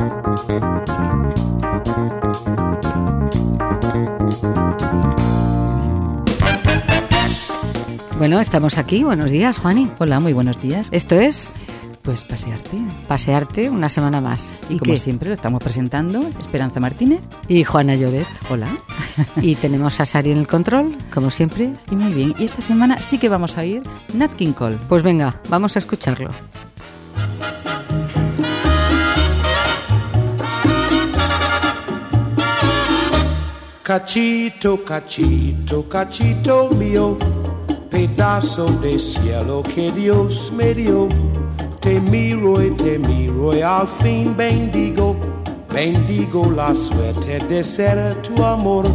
Bueno, estamos aquí. Buenos días, Juani. Hola, muy buenos días. Esto es... Pues pasearte. Pasearte una semana más. Y como siempre lo estamos presentando Esperanza Martínez y Juana Lloret. Hola. Y tenemos a Sari en el control, como siempre. Y muy bien. Y esta semana sí que vamos a oír Nat King Cole. Pues venga, vamos a escucharlo. Cachito, cachito, cachito mío, pedazo de cielo que Dios me dio. Te miro y al fin bendigo, bendigo la suerte de ser tu amor.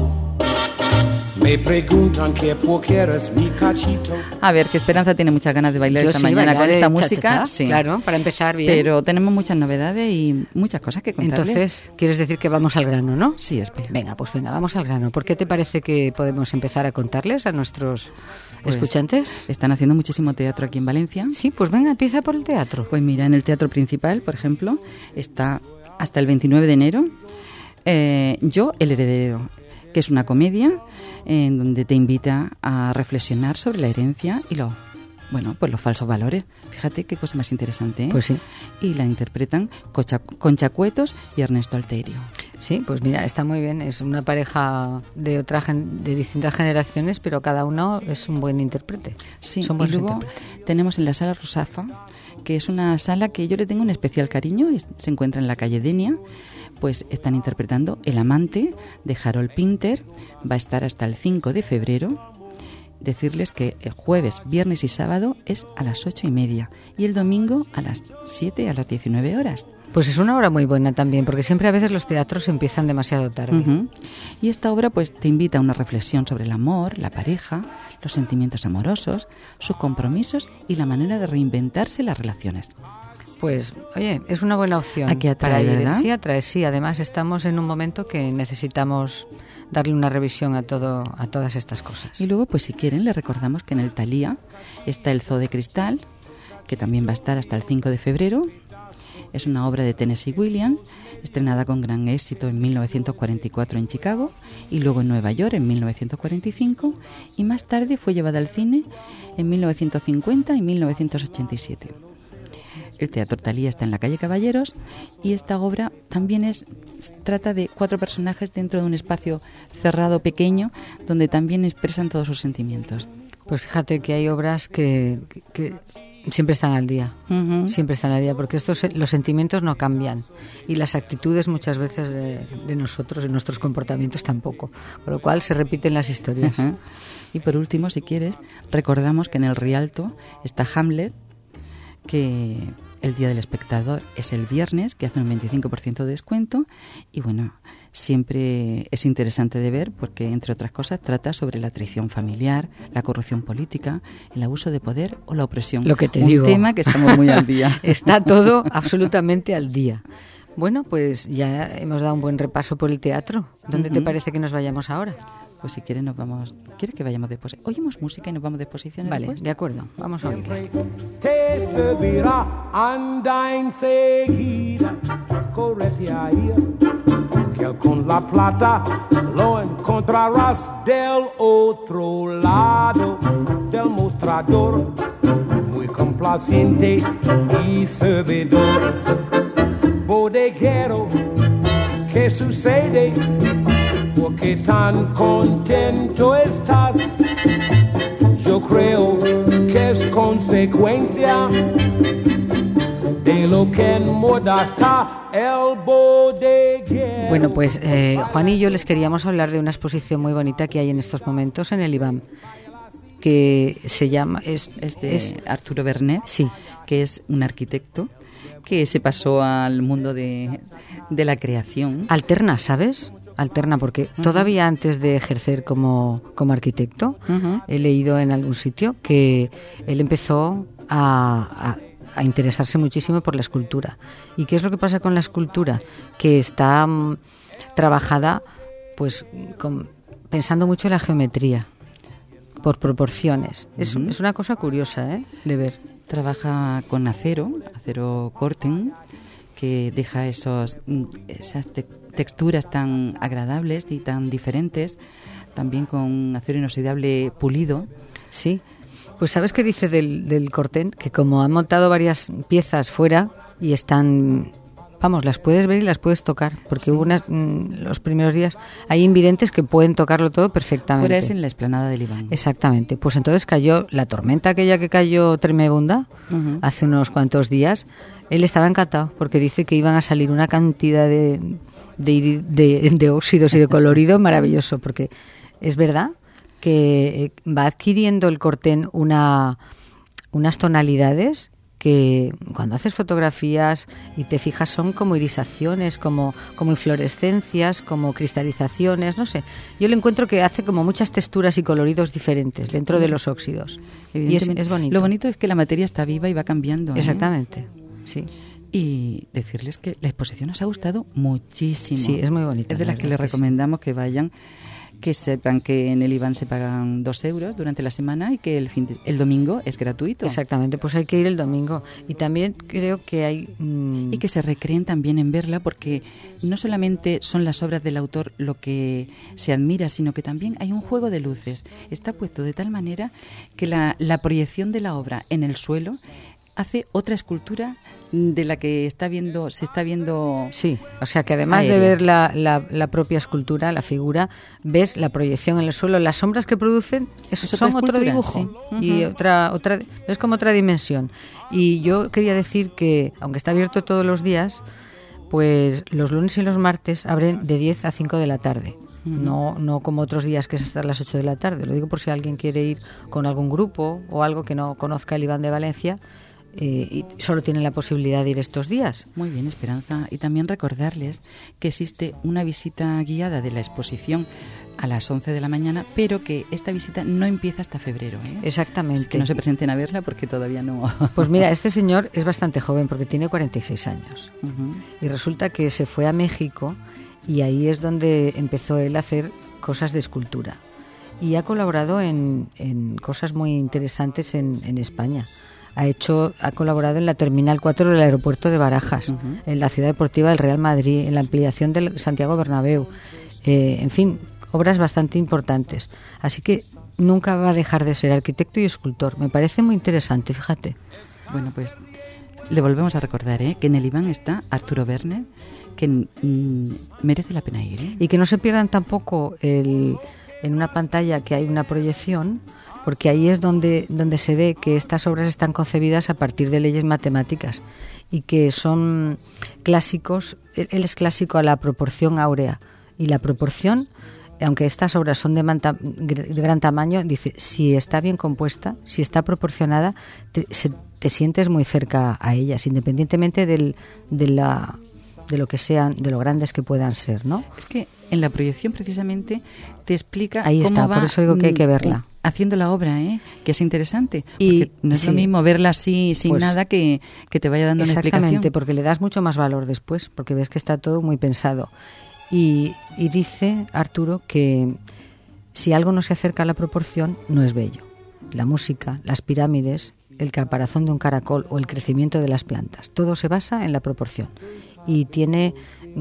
Me preguntan que por qué eres mi cachito. A ver, que Esperanza tiene muchas ganas de bailar esta mañana con esta música. Cha-cha-cha. Sí. Claro, para empezar bien. Pero tenemos muchas novedades y muchas cosas que contarles. Entonces, quieres decir que vamos al grano, ¿no? Sí, espera. Venga, pues venga, vamos al grano. ¿Por qué te parece que podemos empezar a contarles a nuestros escuchantes? Están haciendo muchísimo teatro aquí en Valencia. Sí, pues venga, empieza por el teatro. Pues mira, en el Teatro Principal, por ejemplo, está hasta el 29 de enero Yo, el heredero, que es una comedia en donde te invita a reflexionar sobre la herencia y los falsos valores. Fíjate qué cosa más interesante, ¿eh? Pues sí. Y la interpretan Concha Cuetos y Ernesto Alterio. Sí, pues mira, está muy bien. Es una pareja de distintas generaciones, pero cada uno es un buen intérprete. Sí, y luego tenemos en la Sala Rusafa, que es una sala que yo le tengo un especial cariño, y se encuentra en la calle Denia. Pues están interpretando El amante de Harold Pinter. Va a estar hasta el 5 de febrero. Decirles que el jueves, viernes y sábado es a las 8:30 y el domingo a las 7, a las 19 horas. Pues es una obra muy buena también, porque siempre a veces los teatros empiezan demasiado tarde. Uh-huh. Y esta obra pues te invita a una reflexión sobre el amor, la pareja, los sentimientos amorosos, sus compromisos y la manera de reinventarse las relaciones. Pues, oye, es una buena opción. Aquí atrae, para ir, ¿verdad? Sí, atrae, sí. Además, estamos en un momento que necesitamos darle una revisión a todas estas cosas. Y luego, pues si quieren, les recordamos que en el Thalía está el Zoo de Cristal, que también va a estar hasta el 5 de febrero. Es una obra de Tennessee Williams, estrenada con gran éxito en 1944 en Chicago y luego en Nueva York en 1945, y más tarde fue llevada al cine en 1950 y 1987. El Teatro Thalía está en la calle Caballeros y esta obra también trata de 4 personajes dentro de un espacio cerrado pequeño donde también expresan todos sus sentimientos. Pues fíjate que hay obras que siempre están al día, siempre están al día, porque los sentimientos no cambian y las actitudes muchas veces de nosotros, de nuestros comportamientos tampoco, con lo cual se repiten las historias. Uh-huh. Y por último, si quieres, recordamos que en el Rialto está Hamlet, que el Día del Espectador es el viernes, que hace un 25% de descuento, y bueno, siempre es interesante de ver porque, entre otras cosas, trata sobre la traición familiar, la corrupción política, el abuso de poder o la opresión. Lo que te digo. Un tema que estamos muy al día. Está todo absolutamente al día. Bueno, pues ya hemos dado un buen repaso por el teatro. ¿Dónde te parece que nos vayamos ahora? Pues si quieres ¿Quieres que vayamos después? Oímos música y nos vamos de exposición. Vale, después. de acuerdo. Vamos a oírla. Te servirá anda enseguida, correte ahí, que con la plata lo encontrarás del otro lado del mostrador, muy complaciente y servidor. Bodeguero, ¿qué sucede? ¿Por qué tan contento estás? Yo creo que es consecuencia de lo que en moda está el bodeguero. Bueno, pues Juan y yo les queríamos hablar de una exposición muy bonita que hay en estos momentos en el IBAM, que se llama... Es Arturo Bernet, sí, que es un arquitecto que se pasó al mundo de la creación. Alterna, ¿sabes? Alterna, porque todavía antes de ejercer como arquitecto, he leído en algún sitio que él empezó a interesarse muchísimo por la escultura. ¿Y qué es lo que pasa con la escultura? Que está trabajada pues pensando mucho en la geometría, por proporciones. Es una cosa curiosa, de ver. Trabaja con acero Corten, que deja esas texturas tan agradables y tan diferentes, también con acero inoxidable pulido. Sí, pues ¿sabes qué dice del Corten? Que como han montado varias piezas fuera y están... Vamos, las puedes ver y las puedes tocar, porque sí. Hubo los primeros días, hay invidentes que pueden tocarlo todo perfectamente. Fuera es en la explanada del Iván. Exactamente, pues entonces cayó la tormenta aquella que cayó tremenda hace unos cuantos días. Él estaba encantado porque dice que iban a salir una cantidad de óxidos y de colorido maravilloso, porque es verdad que va adquiriendo el Corten unas tonalidades que cuando haces fotografías y te fijas son como irisaciones, como inflorescencias, como cristalizaciones, no sé. Yo le encuentro que hace como muchas texturas y coloridos diferentes dentro de los óxidos. Y es bonito. Lo bonito es que la materia está viva y va cambiando. Exactamente, sí. Y decirles que la exposición nos ha gustado muchísimo. Sí, es muy bonita. Es de las que les recomendamos que vayan, que sepan que en el Iván se pagan 2 euros durante la semana y que el domingo es gratuito. Exactamente, pues hay que ir el domingo. Y también creo que hay... Y que se recreen también en verla, porque no solamente son las obras del autor lo que se admira, sino que también hay un juego de luces. Está puesto de tal manera que la proyección de la obra en el suelo hace otra escultura de la que se está viendo. Sí, o sea que además aérea. De ver la propia escultura, la figura, ves la proyección en el suelo, las sombras que producen son otro dibujo, sí. Y otra es como otra dimensión. Y yo quería decir que, aunque está abierto todos los días, pues los lunes y los martes abren de 10 a 5 de la tarde. No como otros días que es hasta las 8 de la tarde. Lo digo por si alguien quiere ir con algún grupo o algo que no conozca el Iván de Valencia. Y solo tienen la posibilidad de ir estos días. Muy bien, Esperanza. Y también recordarles que existe una visita guiada de la exposición a las 11 de la mañana, pero que esta visita no empieza hasta febrero, ¿eh? Exactamente. Que no se presenten a verla porque todavía no. Pues mira, este señor es bastante joven porque tiene 46 años. Y resulta que se fue a México y ahí es donde empezó él a hacer cosas de escultura. Y ha colaborado en cosas muy interesantes en España. Ha colaborado en la Terminal 4 del aeropuerto de Barajas, en la Ciudad Deportiva del Real Madrid, en la ampliación del Santiago Bernabéu, en fin, obras bastante importantes. Así que nunca va a dejar de ser arquitecto y escultor. Me parece muy interesante, fíjate. Bueno, pues le volvemos a recordar que en el Iván está Arturo Verne, que merece la pena ir. Y que no se pierdan tampoco en una pantalla que hay una proyección, porque ahí es donde se ve que estas obras están concebidas a partir de leyes matemáticas y que son clásicos. Él es clásico a la proporción áurea, y la proporción, aunque estas obras son de gran tamaño, dice, si está bien compuesta, si está proporcionada, te sientes muy cerca a ellas, independientemente de lo que sean, de lo grandes que puedan ser, ¿no? Es que en la proyección precisamente te explica ahí cómo está, va, por eso digo que hay que verla. Haciendo la obra, que es interesante. Porque no es lo mismo verla así, sin nada, que te vaya dando una explicación. Exactamente, porque le das mucho más valor después, porque ves que está todo muy pensado. Y dice Arturo que si algo no se acerca a la proporción, no es bello. La música, las pirámides, el caparazón de un caracol o el crecimiento de las plantas, todo se basa en la proporción. Y tiene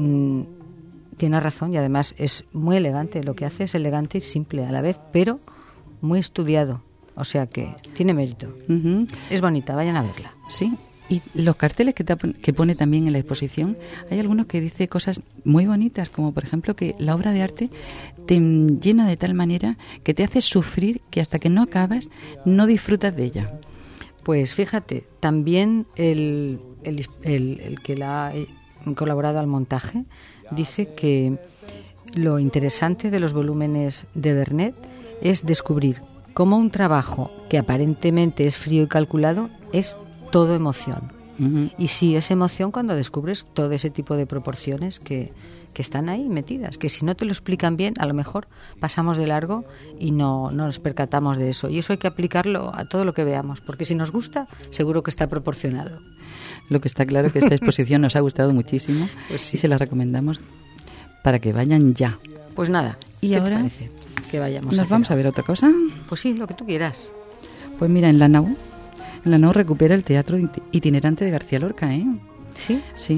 razón, y además es muy elegante. Lo que hace es elegante y simple a la vez, pero muy estudiado. O sea que tiene mérito. Es bonita, vayan a verla. Sí, y los carteles que pone también en la exposición, hay algunos que dice cosas muy bonitas, como por ejemplo que la obra de arte te llena de tal manera que te hace sufrir que hasta que no acabas no disfrutas de ella. Pues fíjate, también el que la ha colaborado al montaje dice que lo interesante de los volúmenes de Vernet es descubrir cómo un trabajo que aparentemente es frío y calculado es todo emoción. Y sí, es emoción cuando descubres todo ese tipo de proporciones que están ahí metidas, que si no te lo explican bien, a lo mejor pasamos de largo y no nos percatamos de eso. Y eso hay que aplicarlo a todo lo que veamos, porque si nos gusta, seguro que está proporcionado. Lo que está claro es que esta exposición nos ha gustado muchísimo, pues sí. Y se la recomendamos para que vayan ya. Pues nada, ¿y ¿qué ahora te parece? Que vayamos ¿Nos vamos a ver otra cosa? Pues sí, lo que tú quieras. Pues mira, en la NAU recupera el teatro itinerante de García Lorca, ¿eh? ¿Sí? Sí.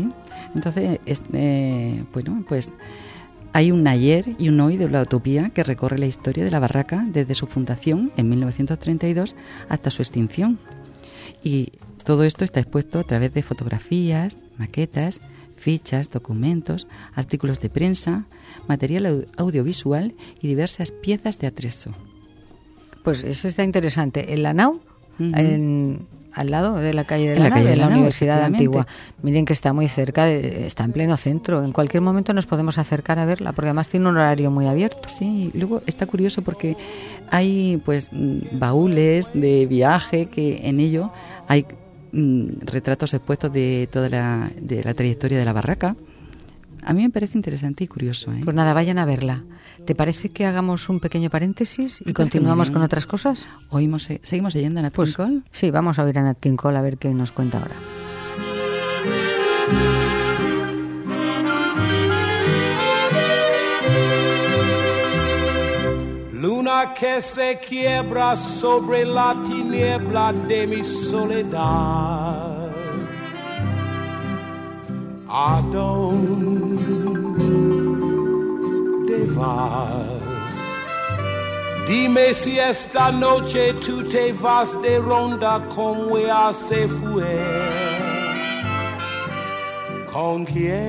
Entonces, bueno, pues hay un ayer y un hoy de la utopía que recorre la historia de la barraca desde su fundación en 1932 hasta su extinción. Y todo esto está expuesto a través de fotografías, maquetas, fichas, documentos, artículos de prensa, material audiovisual y diversas piezas de atrezo. Pues eso está interesante. En la nau, al lado de la calle de la calle de la Nau, Universidad Antigua. Miren que está muy cerca, está en pleno centro. En cualquier momento nos podemos acercar a verla, porque además tiene un horario muy abierto. Sí, luego está curioso porque hay pues baúles de viaje que en ello hay retratos expuestos de toda la trayectoria de la barraca. A mí me parece interesante y curioso, ¿eh? Pues nada, vayan a verla. ¿Te parece que hagamos un pequeño paréntesis y continuamos con otras cosas? ¿Seguimos leyendo a Nat King Cole? Sí, vamos a oír a Nat King Cole a ver qué nos cuenta ahora. Luna que se quiebra sobre la tiniebla de mi soledad. ¿A dónde vas? Dime si esta noche tú te vas de ronda como ella se fue. ¿Con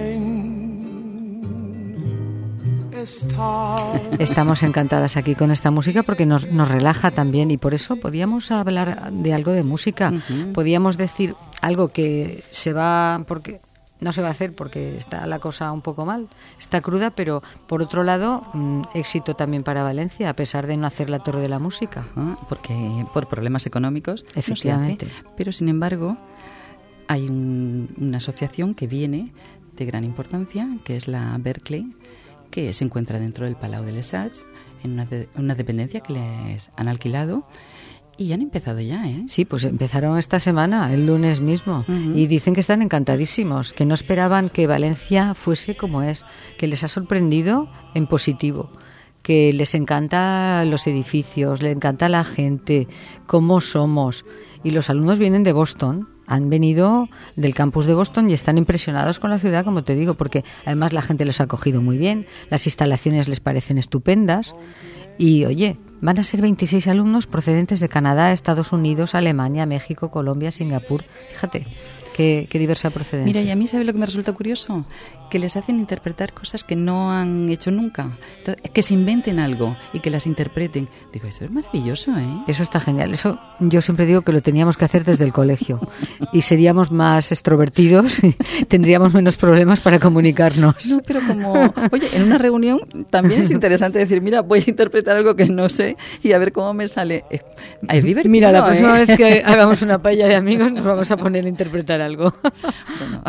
quién estás? Estamos encantadas aquí con esta música porque nos relaja también y por eso podíamos hablar de algo de música. Podíamos decir algo que se va porque no se va a hacer porque está la cosa un poco mal, está cruda, pero por otro lado, éxito también para Valencia, a pesar de no hacer la Torre de la Música. Porque por problemas económicos, efectivamente. No se hace, pero sin embargo, hay una asociación que viene de gran importancia, que es la Berkeley, que se encuentra dentro del Palau de les Arts, en una dependencia que les han alquilado. Y han empezado ya, ¿eh? Sí, pues empezaron esta semana, el lunes mismo. Y dicen que están encantadísimos, que no esperaban que Valencia fuese como es, que les ha sorprendido en positivo, que les encanta los edificios, les encanta la gente, cómo somos. Y los alumnos vienen de Boston, han venido del campus de Boston y están impresionados con la ciudad, como te digo, porque además la gente los ha acogido muy bien, las instalaciones les parecen estupendas. Y, oye, van a ser 26 alumnos procedentes de Canadá, Estados Unidos, Alemania, México, Colombia, Singapur. Fíjate, qué diversa procedencia. Mira, y a mí, ¿sabes lo que me resulta curioso? Que les hacen interpretar cosas que no han hecho nunca. Entonces, que se inventen algo y que las interpreten. Digo, eso es maravilloso, ¿eh? Eso está genial. Eso yo siempre digo que lo teníamos que hacer desde el colegio. Y seríamos más extrovertidos y tendríamos menos problemas para comunicarnos. No, pero como, oye, en una reunión también es interesante decir, mira, voy a interpretar algo que no sé y a ver cómo me sale. Es divertido, mira, la próxima vez que hagamos una paella de amigos nos vamos a poner a interpretar algo. Bueno,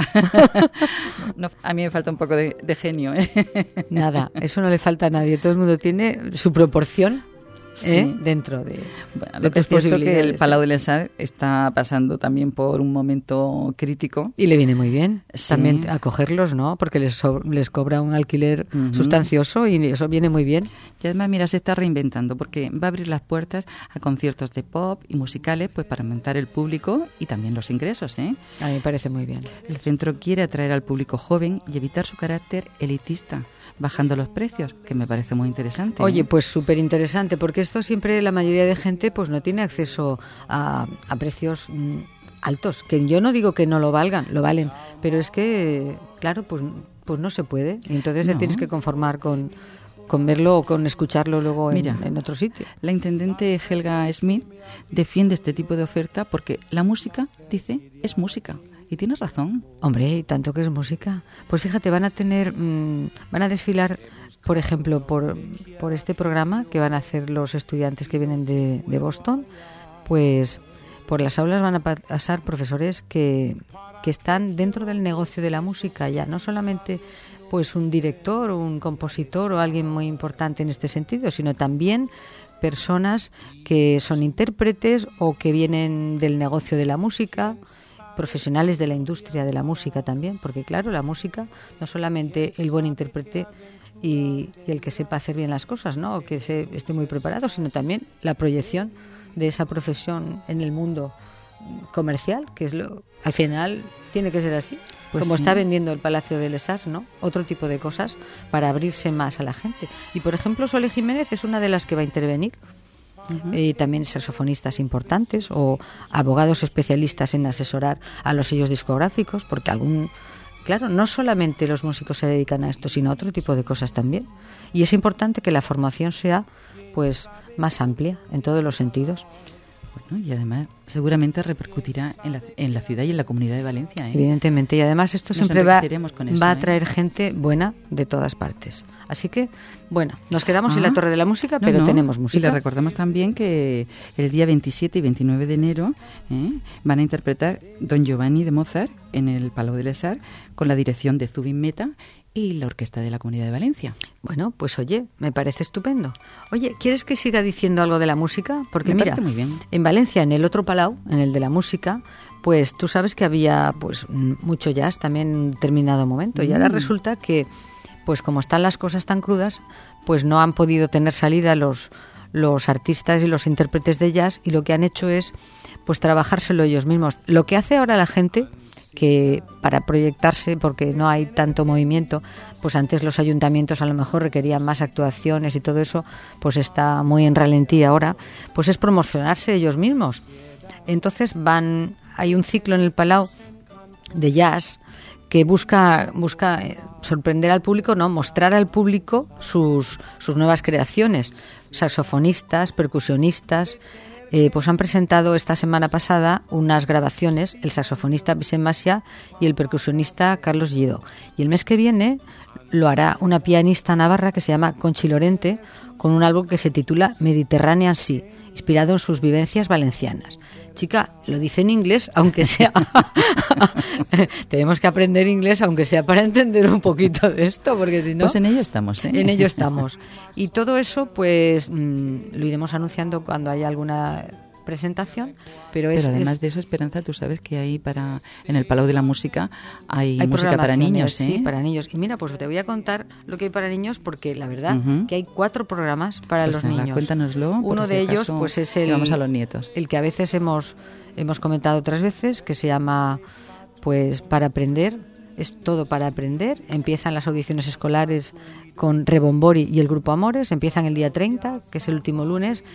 no, a mí me falta un poco de genio, ¿eh? Nada, eso no le falta a nadie. Todo el mundo tiene su proporción. Sí. Dentro de lo que es cierto que el Palau de les Arts está pasando también por un momento crítico y le viene muy bien también acogerlos, ¿no? Porque les cobra un alquiler sustancioso y eso viene muy bien. Y además, mira, se está reinventando porque va a abrir las puertas a conciertos de pop y musicales, pues para aumentar el público y también los ingresos, ¿eh? A mí me parece muy bien. El centro quiere atraer al público joven y evitar su carácter elitista, bajando los precios, que me parece muy interesante. Oye, pues súper interesante, porque esto siempre la mayoría de gente pues no tiene acceso a precios altos, que yo no digo que no lo valen, pero es que, claro, pues no se puede, y entonces te tienes que conformar con verlo o con escucharlo luego en otro sitio. La intendente Helga Smith defiende este tipo de oferta porque la música, dice, es música. Y tienes razón. Hombre, y tanto que es música. Pues fíjate, van a desfilar, por ejemplo, por este programa que van a hacer los estudiantes que vienen de Boston, pues por las aulas van a pasar profesores que están dentro del negocio de la música ya, no solamente pues un director o un compositor o alguien muy importante en este sentido, sino también personas que son intérpretes o que vienen del negocio de la música, profesionales de la industria de la música también, porque claro, la música no solamente el buen intérprete y el que sepa hacer bien las cosas, ¿no? O que esté muy preparado, sino también la proyección de esa profesión en el mundo comercial, que es al final tiene que ser así. Pues como sí. está vendiendo el Palacio de Les Arts, ¿no? Otro tipo de cosas para abrirse más a la gente. Y, por ejemplo, Sole Jiménez es una de las que va a intervenir. También saxofonistas importantes o abogados especialistas en asesorar a los sellos discográficos, porque claro, no solamente los músicos se dedican a esto, sino a otro tipo de cosas también. Y es importante que la formación sea pues más amplia en todos los sentidos. Bueno, y además seguramente repercutirá en la ciudad y en la Comunidad de Valencia, ¿eh? Evidentemente, y además esto Nos siempre va con eso, a atraer gente buena de todas partes. Así que, bueno, nos quedamos en la Torre de la Música, pero tenemos música. Y les recordamos también que el día 27 y 29 de enero van a interpretar Don Giovanni de Mozart en el Palau de Les Arts con la dirección de Zubin Mehta y la Orquesta de la Comunidad de Valencia. Bueno, pues oye, me parece estupendo. Oye, ¿quieres que siga diciendo algo de la música? Porque me mira, parece muy bien. En Valencia, en el otro Palau, en el de la música, pues tú sabes que había pues mucho jazz también en un determinado momento. Y ahora resulta que, pues como están las cosas tan crudas, pues no han podido tener salida los artistas y los intérpretes de jazz, y lo que han hecho es pues trabajárselo ellos mismos. Lo que hace ahora la gente, que para proyectarse, porque no hay tanto movimiento, pues antes los ayuntamientos a lo mejor requerían más actuaciones y todo eso, pues está muy en ralentí ahora, pues es promocionarse ellos mismos. Entonces hay un ciclo en el Palau de jazz que busca sorprender al público, no, mostrar al público sus nuevas creaciones. Saxofonistas, percusionistas, pues han presentado esta semana pasada unas grabaciones, el saxofonista Vicent Macià y el percusionista Carlos Lledó. Y el mes que viene lo hará una pianista navarra que se llama Conchi Lorente, con un álbum que se titula Mediterranean Sea, inspirado en sus vivencias valencianas. Chica, lo dice en inglés, aunque sea... Tenemos que aprender inglés, aunque sea para entender un poquito de esto, porque si no... Pues en ello estamos, ¿eh? En ello estamos. Y todo eso, pues, lo iremos anunciando cuando haya alguna presentación. Pero además de eso, Esperanza, tú sabes que en el Palau de la Música hay música para niños, ¿eh? Sí, para niños. Y mira, pues te voy a contar lo que hay para niños, porque la verdad que hay 4 programas para los niños. Cuéntanoslo. Uno de ellos pues es vamos a los nietos. El que a veces hemos comentado otras veces, que se llama pues Para Aprender. Es todo para aprender. Empiezan las audiciones escolares con Rebombori y el Grupo Amores. Empiezan el día 30, que es el último lunes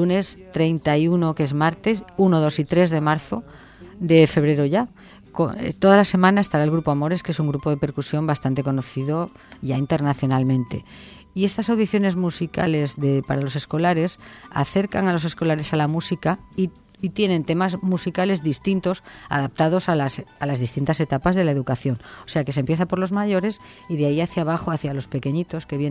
31, que es martes, 1, 2 y 3 de marzo, de febrero ya. Toda la semana estará el Grupo Amores, que es un grupo de percusión bastante conocido ya internacionalmente. Y estas audiciones musicales para los escolares acercan a los escolares a la música y tienen temas musicales distintos, adaptados a las distintas etapas de la educación. O sea que se empieza por los mayores y de ahí hacia abajo, hacia los pequeñitos, que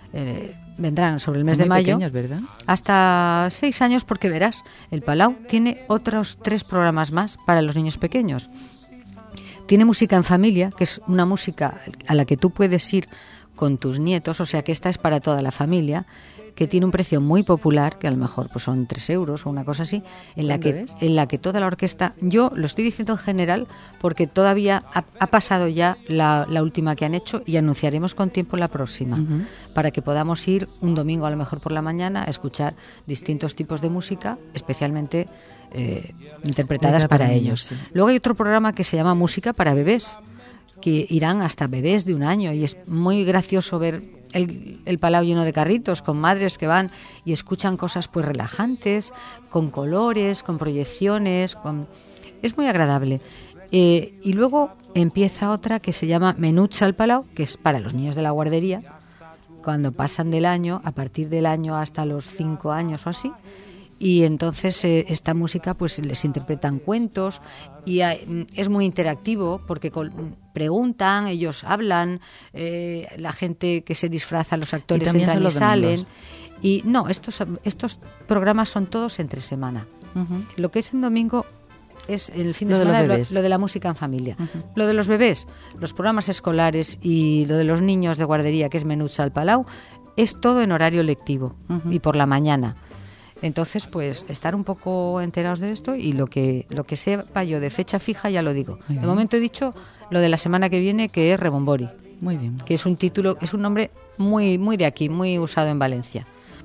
vendrán sobre el mes de mayo. Pequeños, ¿verdad? Hasta 6 años, porque verás, el Palau tiene otros 3 programas más para los niños pequeños. Tiene música en familia, que es una música a la que tú puedes ir con tus nietos, o sea que esta es para toda la familia, que tiene un precio muy popular, que a lo mejor pues son 3 euros o una cosa así, en la que toda la orquesta, yo lo estoy diciendo en general porque todavía ha pasado ya la última que han hecho, y anunciaremos con tiempo la próxima, para que podamos ir un domingo a lo mejor por la mañana a escuchar distintos tipos de música, especialmente interpretadas para ellos. Sí. Luego hay otro programa que se llama Música para Bebés, que irán hasta bebés de 1 año, y es muy gracioso ver el Palau lleno de carritos con madres que van y escuchan cosas pues relajantes, con colores, con proyecciones, es muy agradable. Y luego empieza otra que se llama Menuts al Palau, que es para los niños de la guardería, cuando pasan del año, a partir del año hasta los 5 años o así. Y entonces esta música pues les interpretan cuentos y es muy interactivo porque preguntan, ellos hablan, la gente que se disfraza, los actores entran y salen. Y no, estos programas son todos entre semana. Lo que es en domingo es el fin de semana lo de la música en familia. Lo de los bebés, los programas escolares y lo de los niños de guardería, que es Menuts al Palau, es todo en horario lectivo y por la mañana. Entonces, pues, estar un poco enterados de esto, y lo que sepa yo de fecha fija ya lo digo. De momento he dicho lo de la semana que viene, que es Rebombori. Muy bien. Que es un nombre muy, muy de aquí, muy usado en Valencia.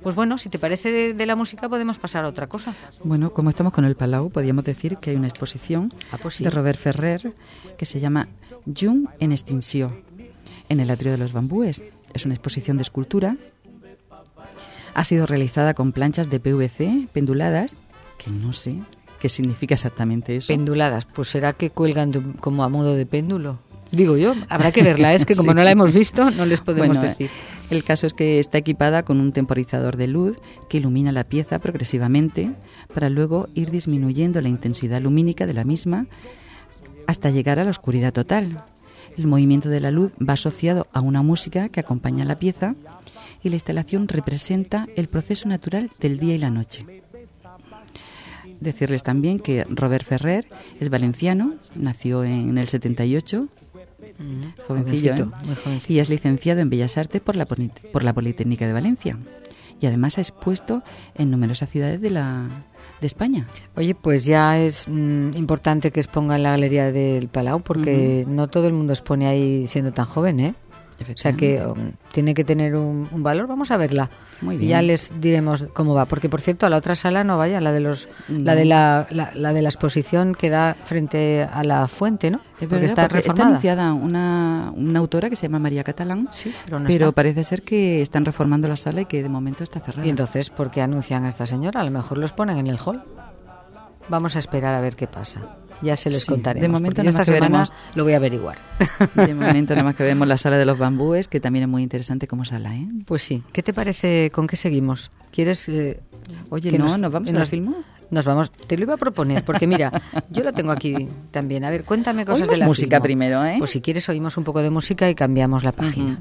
Pues bueno, si te parece de la música podemos pasar a otra cosa. Bueno, como estamos con el Palau, podríamos decir que hay una exposición pues sí, de Robert Ferrer que se llama Jung en extinció, en el Atrio de los Bambúes. Es una exposición de escultura. Ha sido realizada con planchas de PVC penduladas, que no sé qué significa exactamente eso. Penduladas, pues será que cuelgan como a modo de péndulo. Digo yo, habrá que verla, es que como no la hemos visto, no les podemos decir. El caso es que está equipada con un temporizador de luz que ilumina la pieza progresivamente para luego ir disminuyendo la intensidad lumínica de la misma hasta llegar a la oscuridad total. El movimiento de la luz va asociado a una música que acompaña la pieza y la instalación representa el proceso natural del día y la noche. Decirles también que Robert Ferrer es valenciano, nació en el 78, jovencillo, muy jovencito. Y es licenciado en Bellas Artes por la Politécnica de Valencia. Y además ha expuesto en numerosas ciudades de España. Oye, pues ya es importante que exponga en la Galería del Palau, porque no todo el mundo expone ahí siendo tan joven, ¿eh? O sea que tiene que tener un valor. Vamos a verla. Muy bien. Y ya les diremos cómo va. Porque, por cierto, a la otra sala no vaya, la de la exposición que da frente a la fuente, ¿no? Es porque verdad, está porque reformada. Está anunciada una autora que se llama María Catalán, Sí, pero pero está. parece ser que están reformando la sala y que de momento está cerrada. Y entonces, ¿por qué anuncian a esta señora? A lo mejor los ponen en el hall. Vamos a esperar a ver qué pasa. Ya se les contaremos. De momento porque yo nada esta más que semana veremos. lo voy a averiguar. De momento nada más que vemos la sala de los bambúes, que también es muy interesante como sala, ¿eh? Pues sí. ¿Qué te parece? ¿Con qué seguimos? ¿Quieres Oye, que ¿nos vamos a la filmo? Nos vamos. Te lo iba a proponer, porque mira, yo lo tengo aquí también. A ver, cuéntame cosas Oímos de la música Filmo. primero, ¿eh? Pues si quieres oímos un poco de música y cambiamos la página.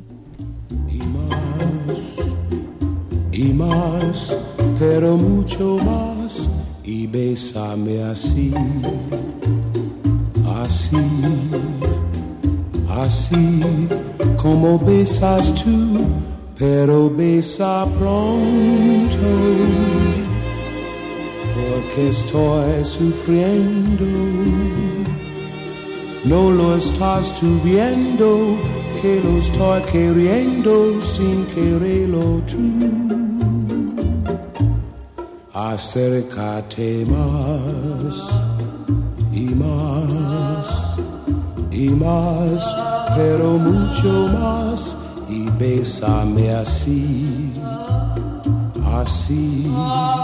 Y más, pero mucho más, y bésame así, así, así, como besas tú, pero besa pronto, porque estoy sufriendo, no lo estás tú viendo, que lo estoy queriendo sin quererlo tú. Acércate más y más y más, pero mucho más, y bésame así, así,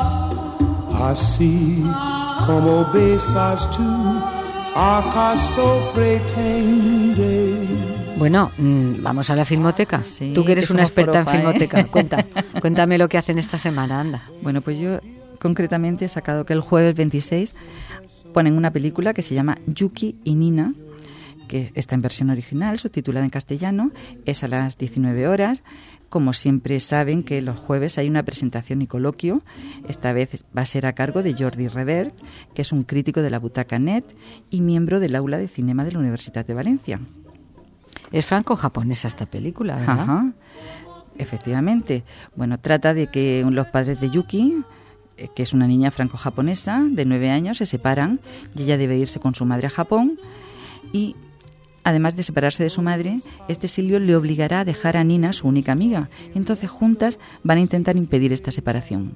así, como besas tú, ¿acaso pretendes? Bueno, vamos a la Filmoteca. Sí, Tú que eres que una somos experta en forofa, ¿eh? Filmoteca. Cuéntame lo que hacen esta semana, anda. Bueno, pues yo concretamente he sacado que el jueves 26 ponen una película que se llama Yuki y Nina, que está en versión original, subtitulada en castellano, es a las 19 horas. Como siempre saben que los jueves hay una presentación y coloquio, esta vez va a ser a cargo de Jordi Revert, que es un crítico de la Butaca Net y miembro del Aula de Cinema de la Universidad de Valencia. Es franco-japonesa esta película, ¿verdad? Ajá, efectivamente. Bueno, trata de que los padres de Yuki, que es una niña franco-japonesa de 9 años, se separan y ella debe irse con su madre a Japón y además de separarse de su madre, este exilio le obligará a dejar a Nina, su única amiga. Entonces juntas van a intentar impedir esta separación.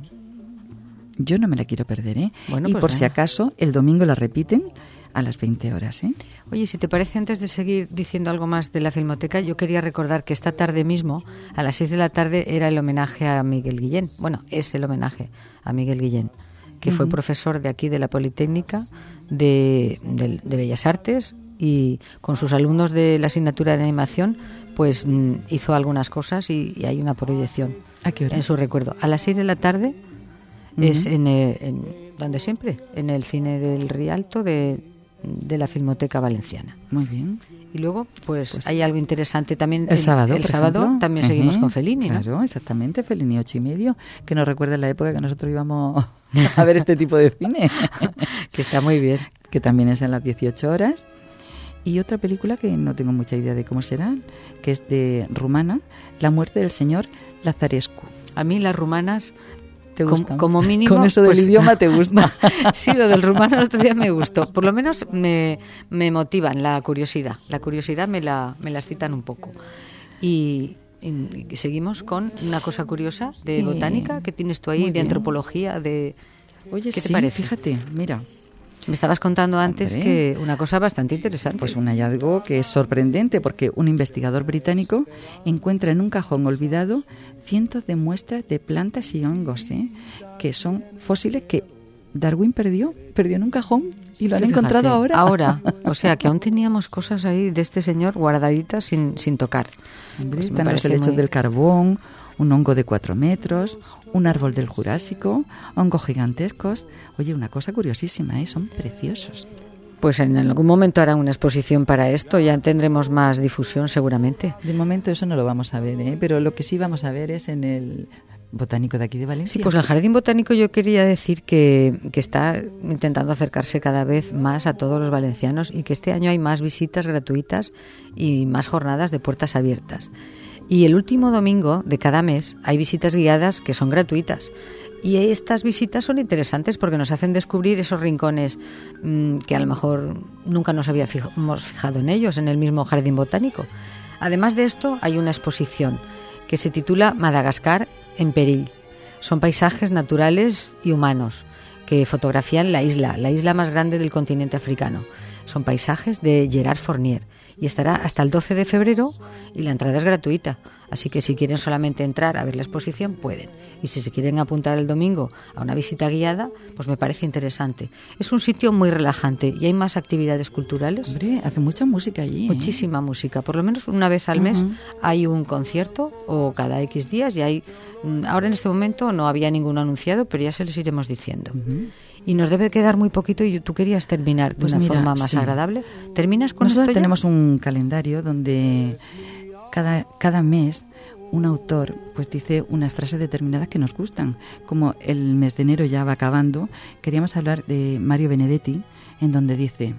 Yo no me la quiero perder, ¿eh? Bueno, y pues por nada. si acaso, el domingo la repiten a las 20 horas, ¿eh? Oye, si te parece, antes de seguir diciendo algo más de la Filmoteca, yo quería recordar que esta tarde mismo, a las 6 de la tarde, era el homenaje a Miguel Guillén. Bueno, es el homenaje a Miguel Guillén, que fue profesor de aquí, de la Politécnica, de Bellas Artes, y con sus alumnos de la asignatura de animación, pues hizo algunas cosas y hay una proyección. ¿A qué hora? En su recuerdo. A las 6 de la tarde es en donde siempre, en el cine del Rialto de la Filmoteca Valenciana. Muy bien. Y luego, pues hay algo interesante también. El sábado, El por sábado ejemplo. también seguimos con Fellini, ¿no? Claro, exactamente, Fellini 8:30, que nos recuerda la época que nosotros íbamos a ver este tipo de cine. Que está muy bien. Que también es a las 18 horas. Y otra película que no tengo mucha idea de cómo será, que es de rumana, La muerte del señor Lazarescu. A mí las rumanas, ¿Te gustan? como mínimo... Con eso del pues, idioma te gusta. Sí, lo del rumano el otro día me gustó. Por lo menos me motivan la curiosidad. La curiosidad me la excitan un poco. Y Y seguimos con una cosa curiosa de botánica que tienes tú ahí, de antropología, de... Oye, ¿qué te parece? Fíjate, mira. Me estabas contando antes que una cosa bastante interesante. Pues un hallazgo que es sorprendente, porque un investigador británico encuentra en un cajón olvidado cientos de muestras de plantas y hongos, que son fósiles que Darwin perdió en un cajón y lo han encontrado ahora. Ahora, o sea que aún teníamos cosas ahí de este señor guardaditas sin tocar. Hombre, pues están los helechos del carbón, un hongo de 4 metros, un árbol del Jurásico, hongos gigantescos. Oye, una cosa curiosísima, son preciosos. Pues en algún momento harán una exposición para esto, ya tendremos más difusión seguramente. De momento eso no lo vamos a ver, pero lo que sí vamos a ver es en el botánico de aquí de Valencia. Sí, pues el Jardín Botánico yo quería decir que está intentando acercarse cada vez más a todos los valencianos y que este año hay más visitas gratuitas y más jornadas de puertas abiertas. Y el último domingo de cada mes hay visitas guiadas que son gratuitas. Y estas visitas son interesantes porque nos hacen descubrir esos rincones que a lo mejor nunca nos habíamos fijado en ellos, en el mismo Jardín Botánico. Además de esto, hay una exposición que se titula Madagascar en perill. Son paisajes naturales y humanos que fotografían la isla más grande del continente africano. Son paisajes de Gerard Fournier y estará hasta el 12 de febrero y la entrada es gratuita. Así que si quieren solamente entrar a ver la exposición, pueden. Y si se quieren apuntar el domingo a una visita guiada, pues me parece interesante. Es un sitio muy relajante y hay más actividades culturales. Hombre, hace mucha música allí. Muchísima música. Por lo menos una vez al mes hay un concierto o cada X días y hay... Ahora en este momento no había ninguno anunciado, pero ya se les iremos diciendo. Y nos debe quedar muy poquito y tú querías terminar de una forma más agradable. ¿Terminas con Nosotros esto ya? Tenemos un calendario donde cada mes un autor pues dice unas frases determinadas que nos gustan. Como el mes de enero ya va acabando, queríamos hablar de Mario Benedetti, en donde dice: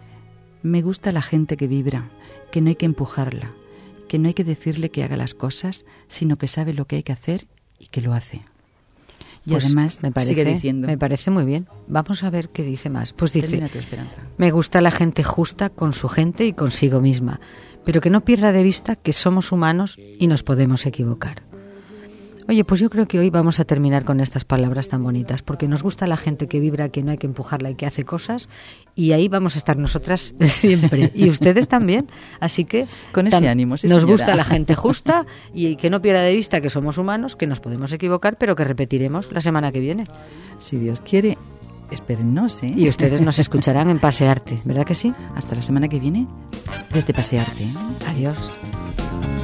me gusta la gente que vibra, que no hay que empujarla, que no hay que decirle que haga las cosas, sino que sabe lo que hay que hacer y que lo hace. Y pues además sigue diciendo. Me parece muy bien. Vamos a ver qué dice más. Pues dice: termina tu esperanza. Me gusta la gente justa con su gente y consigo misma, pero que no pierda de vista que somos humanos y nos podemos equivocar. Oye, pues yo creo que hoy vamos a terminar con estas palabras tan bonitas, porque nos gusta la gente que vibra, que no hay que empujarla y que hace cosas, y ahí vamos a estar nosotras siempre, y ustedes también. Así que con ese ánimo, sí, nos señora. gusta la gente justa y que no pierda de vista que somos humanos, que nos podemos equivocar, pero que repetiremos la semana que viene. Si Dios quiere, espérennos, Y ustedes nos escucharán en Pasearte, ¿verdad que sí? Hasta la semana que viene, desde Pasearte. Adiós.